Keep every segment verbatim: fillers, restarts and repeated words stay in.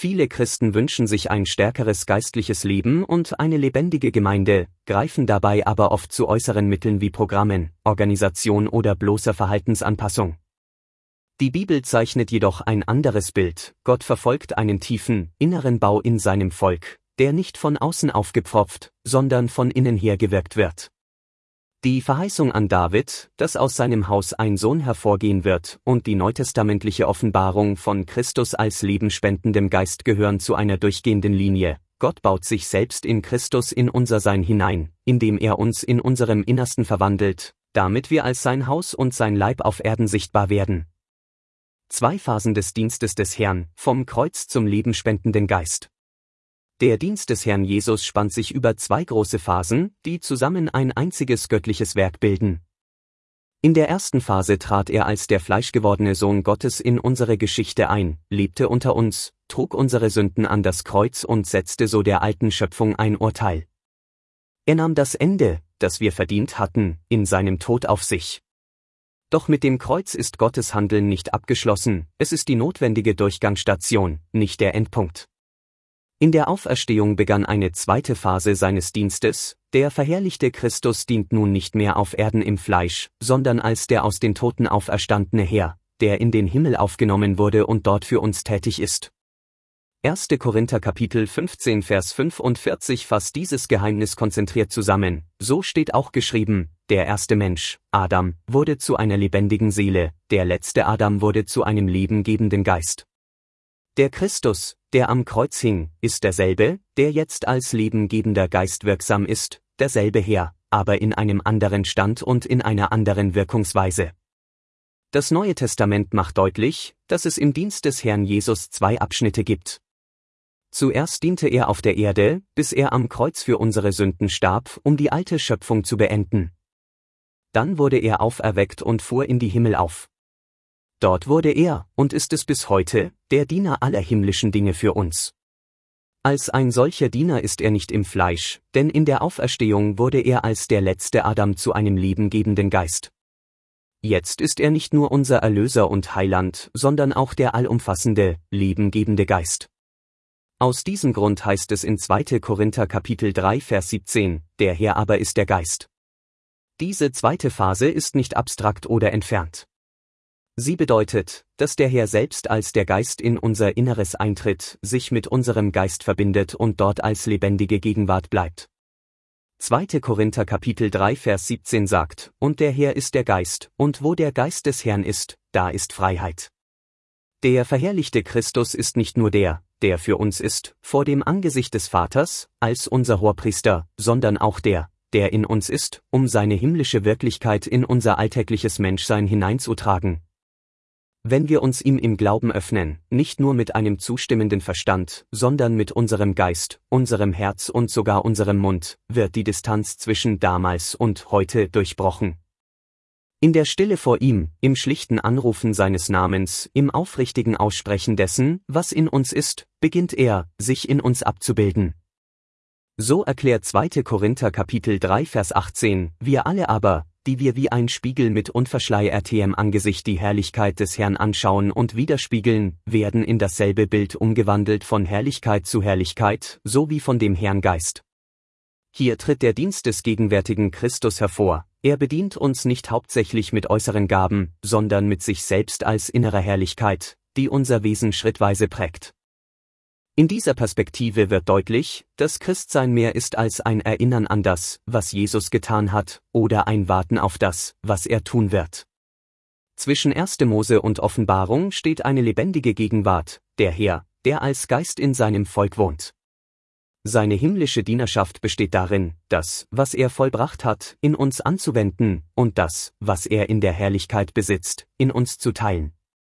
Viele Christen wünschen sich ein stärkeres geistliches Leben und eine lebendige Gemeinde, greifen dabei aber oft zu äußeren Mitteln wie Programmen, Organisation oder bloßer Verhaltensanpassung. Die Bibel zeichnet jedoch ein anderes Bild. Gott verfolgt einen tiefen, inneren Bau in seinem Volk, der nicht von außen aufgepfropft, sondern von innen her gewirkt wird. Die Verheißung an David, dass aus seinem Haus ein Sohn hervorgehen wird, und die neutestamentliche Offenbarung von Christus als lebenspendendem Geist gehören zu einer durchgehenden Linie. Gott baut sich selbst in Christus in unser Sein hinein, indem er uns in unserem Innersten verwandelt, damit wir als sein Haus und sein Leib auf Erden sichtbar werden. Zwei Phasen des Dienstes des Herrn, vom Kreuz zum lebenspendenden Geist. Der Dienst des Herrn Jesus spannt sich über zwei große Phasen, die zusammen ein einziges göttliches Werk bilden. In der ersten Phase trat er als der fleischgewordene Sohn Gottes in unsere Geschichte ein, lebte unter uns, trug unsere Sünden an das Kreuz und setzte so der alten Schöpfung ein Urteil. Er nahm das Ende, das wir verdient hatten, in seinem Tod auf sich. Doch mit dem Kreuz ist Gottes Handeln nicht abgeschlossen, es ist die notwendige Durchgangsstation, nicht der Endpunkt. In der Auferstehung begann eine zweite Phase seines Dienstes. Der verherrlichte Christus dient nun nicht mehr auf Erden im Fleisch, sondern als der aus den Toten auferstandene Herr, der in den Himmel aufgenommen wurde und dort für uns tätig ist. erster Korinther Kapitel fünfzehn Vers fünfundvierzig fasst dieses Geheimnis konzentriert zusammen. So steht auch geschrieben: Der erste Mensch, Adam, wurde zu einer lebendigen Seele, der letzte Adam wurde zu einem lebengebenden Geist. Der Christus, der am Kreuz hing, ist derselbe, der jetzt als lebengebender Geist wirksam ist, derselbe Herr, aber in einem anderen Stand und in einer anderen Wirkungsweise. Das Neue Testament macht deutlich, dass es im Dienst des Herrn Jesus zwei Abschnitte gibt. Zuerst diente er auf der Erde, bis er am Kreuz für unsere Sünden starb, um die alte Schöpfung zu beenden. Dann wurde er auferweckt und fuhr in die Himmel auf. Dort wurde er, und ist es bis heute, der Diener aller himmlischen Dinge für uns. Als ein solcher Diener ist er nicht im Fleisch, denn in der Auferstehung wurde er als der letzte Adam zu einem lebengebenden Geist. Jetzt ist er nicht nur unser Erlöser und Heiland, sondern auch der allumfassende, lebengebende Geist. Aus diesem Grund heißt es in zweiter Korinther Kapitel drei Vers siebzehn, der Herr aber ist der Geist. Diese zweite Phase ist nicht abstrakt oder entfernt. Sie bedeutet, dass der Herr selbst als der Geist in unser Inneres eintritt, sich mit unserem Geist verbindet und dort als lebendige Gegenwart bleibt. zweiter Korinther Kapitel drei Vers siebzehn sagt: Und der Herr ist der Geist, und wo der Geist des Herrn ist, da ist Freiheit. Der verherrlichte Christus ist nicht nur der, der für uns ist, vor dem Angesicht des Vaters, als unser Hohepriester, sondern auch der, der in uns ist, um seine himmlische Wirklichkeit in unser alltägliches Menschsein hineinzutragen. Wenn wir uns ihm im Glauben öffnen, nicht nur mit einem zustimmenden Verstand, sondern mit unserem Geist, unserem Herz und sogar unserem Mund, wird die Distanz zwischen damals und heute durchbrochen. In der Stille vor ihm, im schlichten Anrufen seines Namens, im aufrichtigen Aussprechen dessen, was in uns ist, beginnt er, sich in uns abzubilden. So erklärt zweiter Korinther Kapitel drei Vers achtzehn, wir alle aber, die wir wie ein Spiegel mit unverschleiertem Angesicht die Herrlichkeit des Herrn anschauen und widerspiegeln, werden in dasselbe Bild umgewandelt von Herrlichkeit zu Herrlichkeit, so wie von dem Herrn Geist. Hier tritt der Dienst des gegenwärtigen Christus hervor. Er bedient uns nicht hauptsächlich mit äußeren Gaben, sondern mit sich selbst als innerer Herrlichkeit, die unser Wesen schrittweise prägt. In dieser Perspektive wird deutlich, dass Christsein mehr ist als ein Erinnern an das, was Jesus getan hat, oder ein Warten auf das, was er tun wird. Zwischen erster Mose und Offenbarung steht eine lebendige Gegenwart, der Herr, der als Geist in seinem Volk wohnt. Seine himmlische Dienerschaft besteht darin, das, was er vollbracht hat, in uns anzuwenden, und das, was er in der Herrlichkeit besitzt, in uns zu teilen.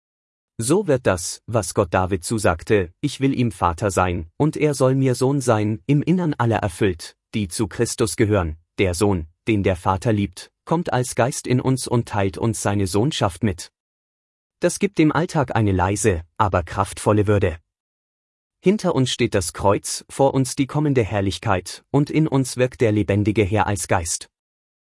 So wird das, was Gott David zusagte, ich will ihm Vater sein, und er soll mir Sohn sein, im Innern aller erfüllt, die zu Christus gehören. Der Sohn, den der Vater liebt, kommt als Geist in uns und teilt uns seine Sohnschaft mit. Das gibt dem Alltag eine leise, aber kraftvolle Würde. Hinter uns steht das Kreuz, vor uns die kommende Herrlichkeit, und in uns wirkt der lebendige Herr als Geist.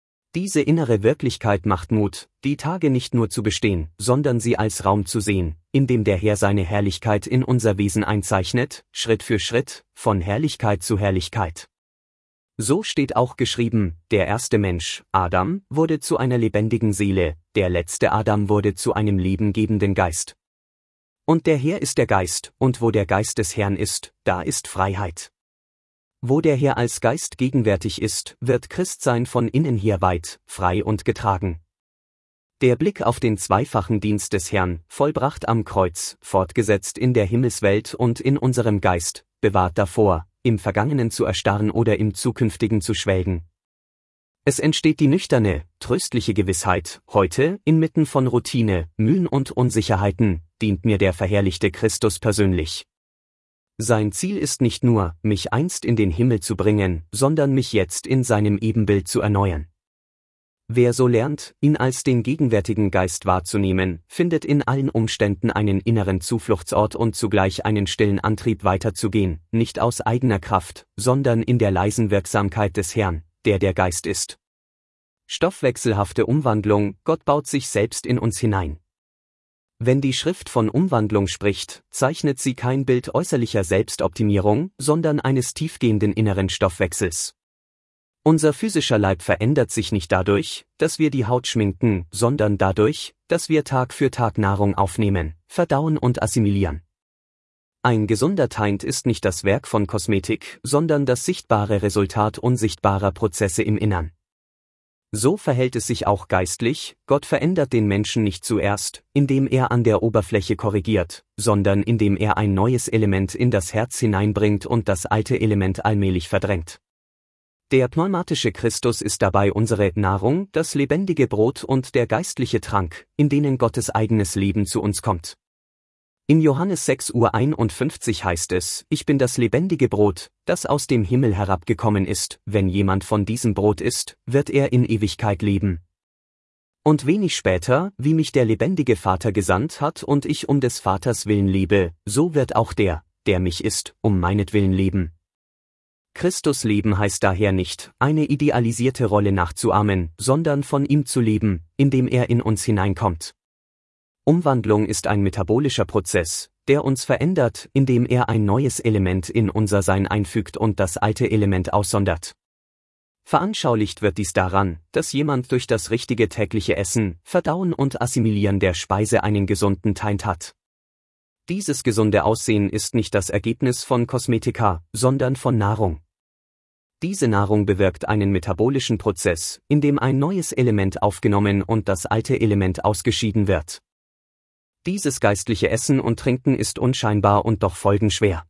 Diese innere Wirklichkeit macht Mut, die Tage nicht nur zu bestehen, sondern sie als Raum zu sehen, indem der Herr seine Herrlichkeit in unser Wesen einzeichnet, Schritt für Schritt, von Herrlichkeit zu Herrlichkeit. So steht auch geschrieben, der erste Mensch, Adam, wurde zu einer lebendigen Seele, der letzte Adam wurde zu einem lebengebenden Geist. Und der Herr ist der Geist, und wo der Geist des Herrn ist, da ist Freiheit. Wo der Herr als Geist gegenwärtig ist, wird Christsein von innen her weit, frei und getragen. Der Blick auf den zweifachen Dienst des Herrn, vollbracht am Kreuz, fortgesetzt in der Himmelswelt und in unserem Geist, bewahrt davor, im Vergangenen zu erstarren oder im Zukünftigen zu schwelgen. Es entsteht die nüchterne, tröstliche Gewissheit, heute, inmitten von Routine, Mühen und Unsicherheiten, dient mir der verherrlichte Christus persönlich. Sein Ziel ist nicht nur, mich einst in den Himmel zu bringen, sondern mich jetzt in seinem Ebenbild zu erneuern. Wer so lernt, ihn als den gegenwärtigen Geist wahrzunehmen, findet in allen Umständen einen inneren Zufluchtsort und zugleich einen stillen Antrieb weiterzugehen, nicht aus eigener Kraft, sondern in der leisen Wirksamkeit des Herrn, der der Geist ist. Stoffwechselhafte Umwandlung, Gott baut sich selbst in uns hinein. Wenn die Schrift von Umwandlung spricht, zeichnet sie kein Bild äußerlicher Selbstoptimierung, sondern eines tiefgehenden inneren Stoffwechsels. Unser physischer Leib verändert sich nicht dadurch, dass wir die Haut schminken, sondern dadurch, dass wir Tag für Tag Nahrung aufnehmen, verdauen und assimilieren. Ein gesunder Teint ist nicht das Werk von Kosmetik, sondern das sichtbare Resultat unsichtbarer Prozesse im Innern. So verhält es sich auch geistlich, Gott verändert den Menschen nicht zuerst, indem er an der Oberfläche korrigiert, sondern indem er ein neues Element in das Herz hineinbringt und das alte Element allmählich verdrängt. Der pneumatische Christus ist dabei unsere Nahrung, das lebendige Brot und der geistliche Trank, in denen Gottes eigenes Leben zu uns kommt. In Johannes sechs Uhr einundfünfzig heißt es, ich bin das lebendige Brot, das aus dem Himmel herabgekommen ist, wenn jemand von diesem Brot isst, wird er in Ewigkeit leben. Und wenig später, wie mich der lebendige Vater gesandt hat und ich um des Vaters willen lebe, so wird auch der, der mich isst, um meinetwillen leben. Christus leben heißt daher nicht, eine idealisierte Rolle nachzuahmen, sondern von ihm zu leben, indem er in uns hineinkommt. Umwandlung ist ein metabolischer Prozess, der uns verändert, indem er ein neues Element in unser Sein einfügt und das alte Element aussondert. Veranschaulicht wird dies daran, dass jemand durch das richtige tägliche Essen, Verdauen und Assimilieren der Speise einen gesunden Teint hat. Dieses gesunde Aussehen ist nicht das Ergebnis von Kosmetika, sondern von Nahrung. Diese Nahrung bewirkt einen metabolischen Prozess, in dem ein neues Element aufgenommen und das alte Element ausgeschieden wird. Dieses geistliche Essen und Trinken ist unscheinbar und doch folgenschwer.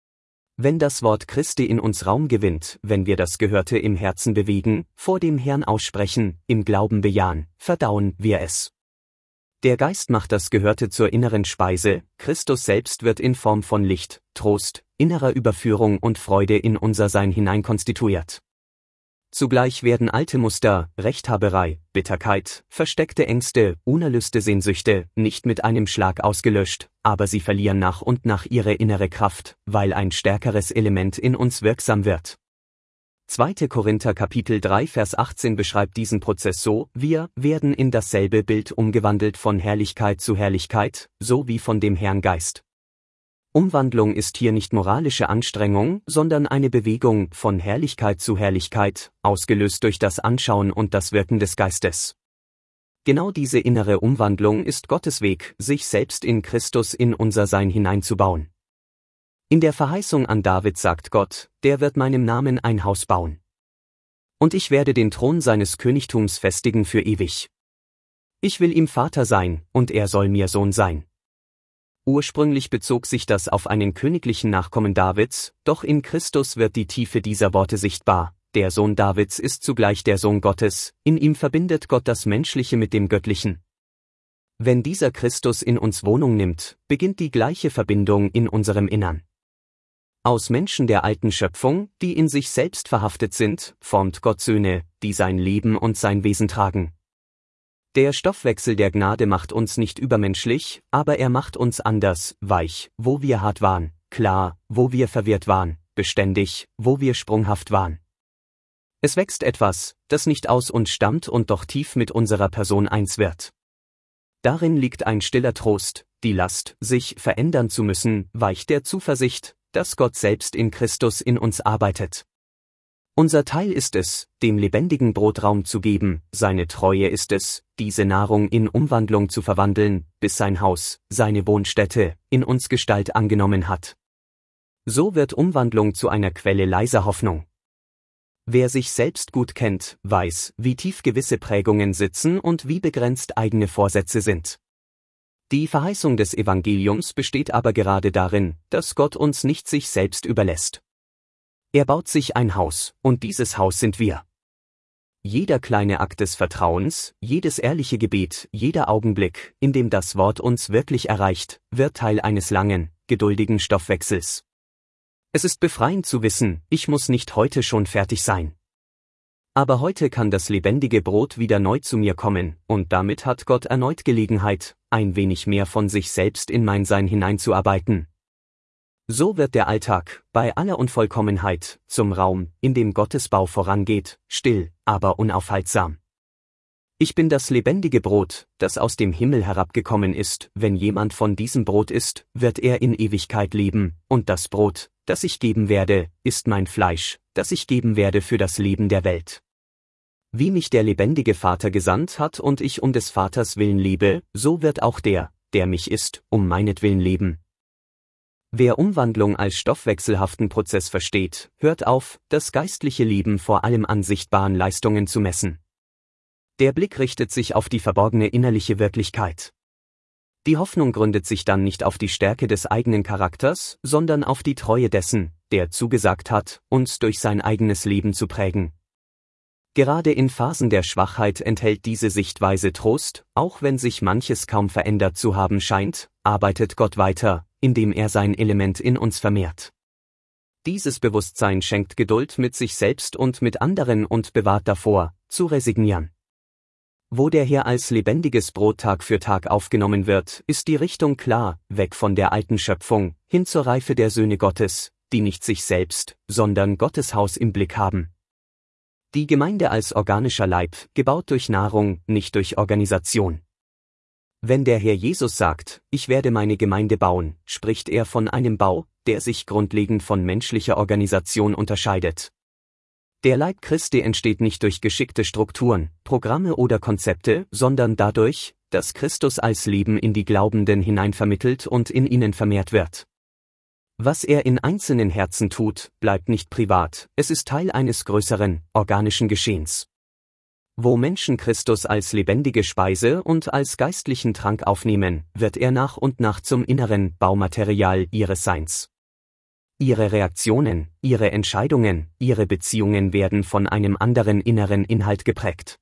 Wenn das Wort Christi in uns Raum gewinnt, wenn wir das Gehörte im Herzen bewegen, vor dem Herrn aussprechen, im Glauben bejahen, verdauen wir es. Der Geist macht das Gehörte zur inneren Speise, Christus selbst wird in Form von Licht, Trost, innerer Überführung und Freude in unser Sein hineinkonstituiert. Zugleich werden alte Muster, Rechthaberei, Bitterkeit, versteckte Ängste, unerlöste Sehnsüchte, nicht mit einem Schlag ausgelöscht, aber sie verlieren nach und nach ihre innere Kraft, weil ein stärkeres Element in uns wirksam wird. zweiter Korinther Kapitel drei Vers achtzehn beschreibt diesen Prozess so, wir werden in dasselbe Bild umgewandelt von Herrlichkeit zu Herrlichkeit, so wie von dem Herrn Geist. Umwandlung ist hier nicht moralische Anstrengung, sondern eine Bewegung von Herrlichkeit zu Herrlichkeit, ausgelöst durch das Anschauen und das Wirken des Geistes. Genau diese innere Umwandlung ist Gottes Weg, sich selbst in Christus in unser Sein hineinzubauen. In der Verheißung an David sagt Gott, der wird meinem Namen ein Haus bauen. Und ich werde den Thron seines Königtums festigen für ewig. Ich will ihm Vater sein, und er soll mir Sohn sein. Ursprünglich bezog sich das auf einen königlichen Nachkommen Davids, doch in Christus wird die Tiefe dieser Worte sichtbar. Der Sohn Davids ist zugleich der Sohn Gottes, in ihm verbindet Gott das Menschliche mit dem Göttlichen. Wenn dieser Christus in uns Wohnung nimmt, beginnt die gleiche Verbindung in unserem Innern. Aus Menschen der alten Schöpfung, die in sich selbst verhaftet sind, formt Gott Söhne, die sein Leben und sein Wesen tragen. Der Stoffwechsel der Gnade macht uns nicht übermenschlich, aber er macht uns anders, weich, wo wir hart waren, klar, wo wir verwirrt waren, beständig, wo wir sprunghaft waren. Es wächst etwas, das nicht aus uns stammt und doch tief mit unserer Person eins wird. Darin liegt ein stiller Trost, die Last, sich verändern zu müssen, weicht der Zuversicht, dass Gott selbst in Christus in uns arbeitet. Unser Teil ist es, dem lebendigen Brot Raum zu geben, seine Treue ist es, diese Nahrung in Umwandlung zu verwandeln, bis sein Haus, seine Wohnstätte, in uns Gestalt angenommen hat. So wird Umwandlung zu einer Quelle leiser Hoffnung. Wer sich selbst gut kennt, weiß, wie tief gewisse Prägungen sitzen und wie begrenzt eigene Vorsätze sind. Die Verheißung des Evangeliums besteht aber gerade darin, dass Gott uns nicht sich selbst überlässt. Er baut sich ein Haus, und dieses Haus sind wir. Jeder kleine Akt des Vertrauens, jedes ehrliche Gebet, jeder Augenblick, in dem das Wort uns wirklich erreicht, wird Teil eines langen, geduldigen Stoffwechsels. Es ist befreiend zu wissen, ich muss nicht heute schon fertig sein. Aber heute kann das lebendige Brot wieder neu zu mir kommen, und damit hat Gott erneut Gelegenheit, ein wenig mehr von sich selbst in mein Sein hineinzuarbeiten. So wird der Alltag, bei aller Unvollkommenheit, zum Raum, in dem Gottes Bau vorangeht, still, aber unaufhaltsam. Ich bin das lebendige Brot, das aus dem Himmel herabgekommen ist, wenn jemand von diesem Brot isst, wird er in Ewigkeit leben, und das Brot, das ich geben werde, ist mein Fleisch, das ich geben werde für das Leben der Welt. Wie mich der lebendige Vater gesandt hat und ich um des Vaters willen lebe, so wird auch der, der mich isst, um meinetwillen leben. Wer Umwandlung als stoffwechselhaften Prozess versteht, hört auf, das geistliche Leben vor allem an sichtbaren Leistungen zu messen. Der Blick richtet sich auf die verborgene innerliche Wirklichkeit. Die Hoffnung gründet sich dann nicht auf die Stärke des eigenen Charakters, sondern auf die Treue dessen, der zugesagt hat, uns durch sein eigenes Leben zu prägen. Gerade in Phasen der Schwachheit enthält diese Sichtweise Trost, auch wenn sich manches kaum verändert zu haben scheint, arbeitet Gott weiter, indem er sein Element in uns vermehrt. Dieses Bewusstsein schenkt Geduld mit sich selbst und mit anderen und bewahrt davor, zu resignieren. Wo der Herr als lebendiges Brot Tag für Tag aufgenommen wird, ist die Richtung klar, weg von der alten Schöpfung, hin zur Reife der Söhne Gottes, die nicht sich selbst, sondern Gottes Haus im Blick haben. Die Gemeinde als organischer Leib, gebaut durch Nahrung, nicht durch Organisation. Wenn der Herr Jesus sagt, ich werde meine Gemeinde bauen, spricht er von einem Bau, der sich grundlegend von menschlicher Organisation unterscheidet. Der Leib Christi entsteht nicht durch geschickte Strukturen, Programme oder Konzepte, sondern dadurch, dass Christus als Leben in die Glaubenden hineinvermittelt und in ihnen vermehrt wird. Was er in einzelnen Herzen tut, bleibt nicht privat, es ist Teil eines größeren, organischen Geschehens. Wo Menschen Christus als lebendige Speise und als geistlichen Trank aufnehmen, wird er nach und nach zum inneren Baumaterial ihres Seins. Ihre Reaktionen, ihre Entscheidungen, ihre Beziehungen werden von einem anderen inneren Inhalt geprägt.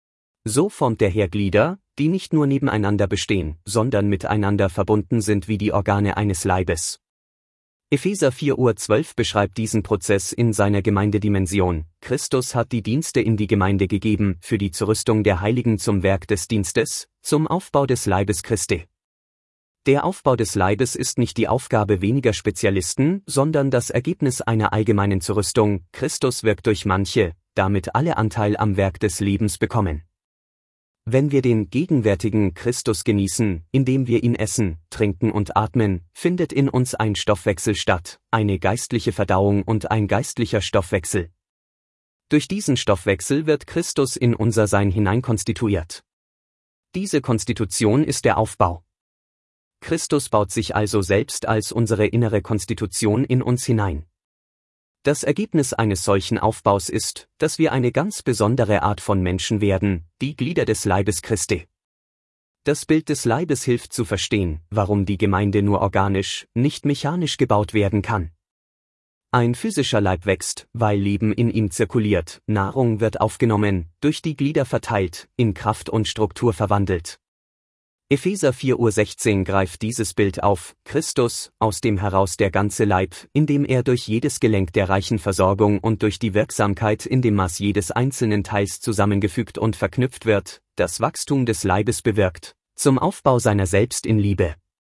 So formt der Herr Glieder, die nicht nur nebeneinander bestehen, sondern miteinander verbunden sind wie die Organe eines Leibes. Epheser vier Uhr zwölf beschreibt diesen Prozess in seiner Gemeindedimension. Christus hat die Dienste in die Gemeinde gegeben, für die Zurüstung der Heiligen zum Werk des Dienstes, zum Aufbau des Leibes Christi. Der Aufbau des Leibes ist nicht die Aufgabe weniger Spezialisten, sondern das Ergebnis einer allgemeinen Zurüstung. Christus wirkt durch manche, damit alle Anteil am Werk des Lebens bekommen. Wenn wir den gegenwärtigen Christus genießen, indem wir ihn essen, trinken und atmen, findet in uns ein Stoffwechsel statt, eine geistliche Verdauung und ein geistlicher Stoffwechsel. Durch diesen Stoffwechsel wird Christus in unser Sein hineinkonstituiert. Diese Konstitution ist der Aufbau. Christus baut sich also selbst als unsere innere Konstitution in uns hinein. Das Ergebnis eines solchen Aufbaus ist, dass wir eine ganz besondere Art von Menschen werden, die Glieder des Leibes Christi. Das Bild des Leibes hilft zu verstehen, warum die Gemeinde nur organisch, nicht mechanisch gebaut werden kann. Ein physischer Leib wächst, weil Leben in ihm zirkuliert, Nahrung wird aufgenommen, durch die Glieder verteilt, in Kraft und Struktur verwandelt. Epheser vier Uhr sechzehn greift dieses Bild auf, Christus, aus dem heraus der ganze Leib, indem er durch jedes Gelenk der reichen Versorgung und durch die Wirksamkeit in dem Maß jedes einzelnen Teils zusammengefügt und verknüpft wird, das Wachstum des Leibes bewirkt, zum Aufbau seiner selbst in Liebe.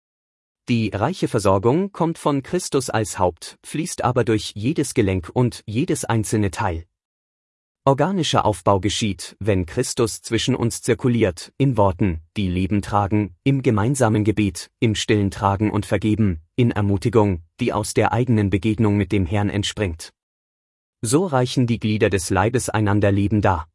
Die reiche Versorgung kommt von Christus als Haupt, fließt aber durch jedes Gelenk und jedes einzelne Teil. Organischer Aufbau geschieht, wenn Christus zwischen uns zirkuliert, in Worten, die Leben tragen, im gemeinsamen Gebet, im stillen Tragen und Vergeben, in Ermutigung, die aus der eigenen Begegnung mit dem Herrn entspringt. So reichen die Glieder des Leibes einander Leben dar.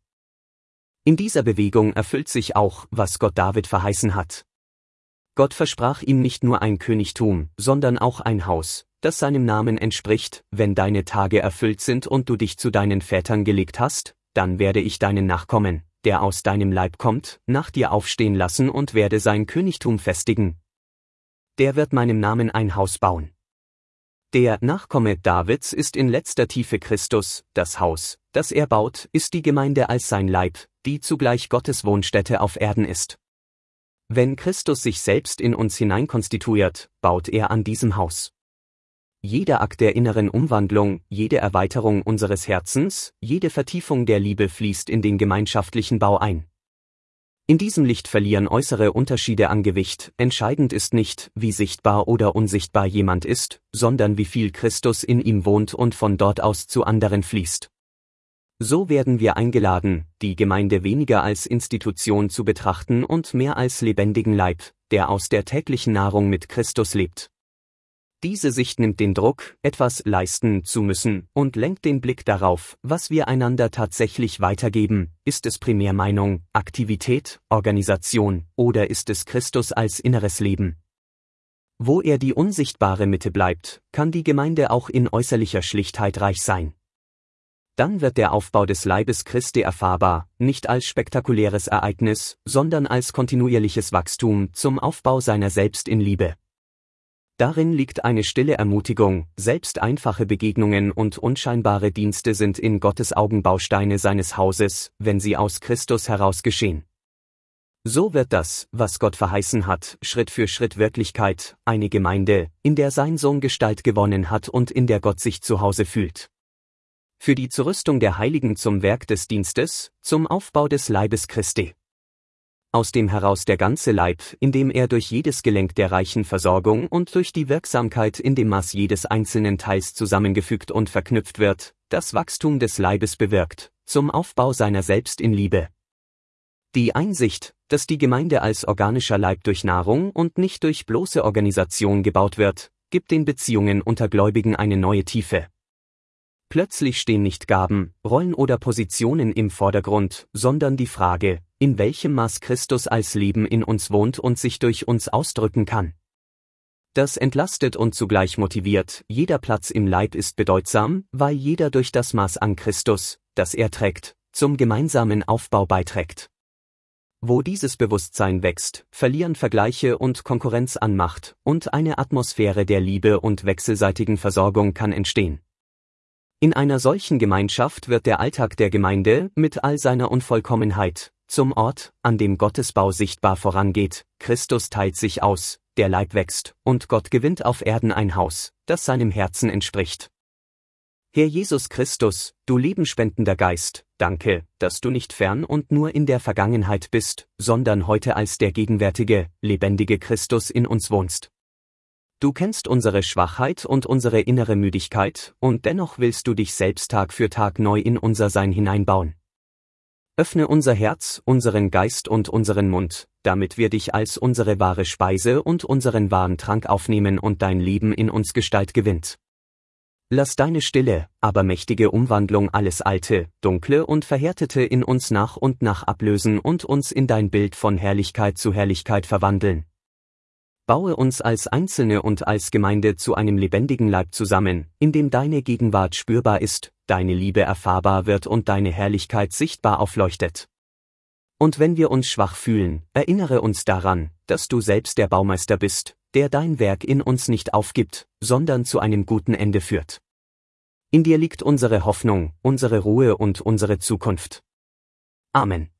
In dieser Bewegung erfüllt sich auch, was Gott David verheißen hat. Gott versprach ihm nicht nur ein Königtum, sondern auch ein Haus, das seinem Namen entspricht. Wenn deine Tage erfüllt sind und du dich zu deinen Vätern gelegt hast, dann werde ich deinen Nachkommen, der aus deinem Leib kommt, nach dir aufstehen lassen und werde sein Königtum festigen. Der wird meinem Namen ein Haus bauen. Der Nachkomme Davids ist in letzter Tiefe Christus. Das Haus, das er baut, ist die Gemeinde als sein Leib, die zugleich Gottes Wohnstätte auf Erden ist. Wenn Christus sich selbst in uns hineinkonstituiert, baut er an diesem Haus. Jeder Akt der inneren Umwandlung, jede Erweiterung unseres Herzens, jede Vertiefung der Liebe fließt in den gemeinschaftlichen Bau ein. In diesem Licht verlieren äußere Unterschiede an Gewicht. Entscheidend ist nicht, wie sichtbar oder unsichtbar jemand ist, sondern wie viel Christus in ihm wohnt und von dort aus zu anderen fließt. So werden wir eingeladen, die Gemeinde weniger als Institution zu betrachten und mehr als lebendigen Leib, der aus der täglichen Nahrung mit Christus lebt. Diese Sicht nimmt den Druck, etwas leisten zu müssen, und lenkt den Blick darauf, was wir einander tatsächlich weitergeben. Ist es Primärmeinung, Aktivität, Organisation, oder ist es Christus als inneres Leben? Wo er die unsichtbare Mitte bleibt, kann die Gemeinde auch in äußerlicher Schlichtheit reich sein. Dann wird der Aufbau des Leibes Christi erfahrbar, nicht als spektakuläres Ereignis, sondern als kontinuierliches Wachstum zum Aufbau seiner selbst in Liebe. Darin liegt eine stille Ermutigung, selbst einfache Begegnungen und unscheinbare Dienste sind in Gottes Augen Bausteine seines Hauses, wenn sie aus Christus heraus geschehen. So wird das, was Gott verheißen hat, Schritt für Schritt Wirklichkeit, eine Gemeinde, in der sein Sohn Gestalt gewonnen hat und in der Gott sich zu Hause fühlt. Für die Zurüstung der Heiligen zum Werk des Dienstes, zum Aufbau des Leibes Christi. Aus dem heraus der ganze Leib, indem er durch jedes Gelenk der reichen Versorgung und durch die Wirksamkeit in dem Maß jedes einzelnen Teils zusammengefügt und verknüpft wird, das Wachstum des Leibes bewirkt, zum Aufbau seiner selbst in Liebe. Die Einsicht, dass die Gemeinde als organischer Leib durch Nahrung und nicht durch bloße Organisation gebaut wird, gibt den Beziehungen unter Gläubigen eine neue Tiefe. Plötzlich stehen nicht Gaben, Rollen oder Positionen im Vordergrund, sondern die Frage, in welchem Maß Christus als Leben in uns wohnt und sich durch uns ausdrücken kann. Das entlastet und zugleich motiviert. Jeder Platz im Leib ist bedeutsam, weil jeder durch das Maß an Christus, das er trägt, zum gemeinsamen Aufbau beiträgt. Wo dieses Bewusstsein wächst, verlieren Vergleiche und Konkurrenz an Macht, und eine Atmosphäre der Liebe und wechselseitigen Versorgung kann entstehen. In einer solchen Gemeinschaft wird der Alltag der Gemeinde, mit all seiner Unvollkommenheit, zum Ort, an dem Gottes Bau sichtbar vorangeht. Christus teilt sich aus, der Leib wächst, und Gott gewinnt auf Erden ein Haus, das seinem Herzen entspricht. Herr Jesus Christus, du lebenspendender Geist, danke, dass du nicht fern und nur in der Vergangenheit bist, sondern heute als der gegenwärtige, lebendige Christus in uns wohnst. Du kennst unsere Schwachheit und unsere innere Müdigkeit, und dennoch willst du dich selbst Tag für Tag neu in unser Sein hineinbauen. Öffne unser Herz, unseren Geist und unseren Mund, damit wir dich als unsere wahre Speise und unseren wahren Trank aufnehmen und dein Leben in uns Gestalt gewinnt. Lass deine stille, aber mächtige Umwandlung alles Alte, Dunkle und Verhärtete in uns nach und nach ablösen und uns in dein Bild von Herrlichkeit zu Herrlichkeit verwandeln. Baue uns als Einzelne und als Gemeinde zu einem lebendigen Leib zusammen, in dem deine Gegenwart spürbar ist, deine Liebe erfahrbar wird und deine Herrlichkeit sichtbar aufleuchtet. Und wenn wir uns schwach fühlen, erinnere uns daran, dass du selbst der Baumeister bist, der dein Werk in uns nicht aufgibt, sondern zu einem guten Ende führt. In dir liegt unsere Hoffnung, unsere Ruhe und unsere Zukunft. Amen.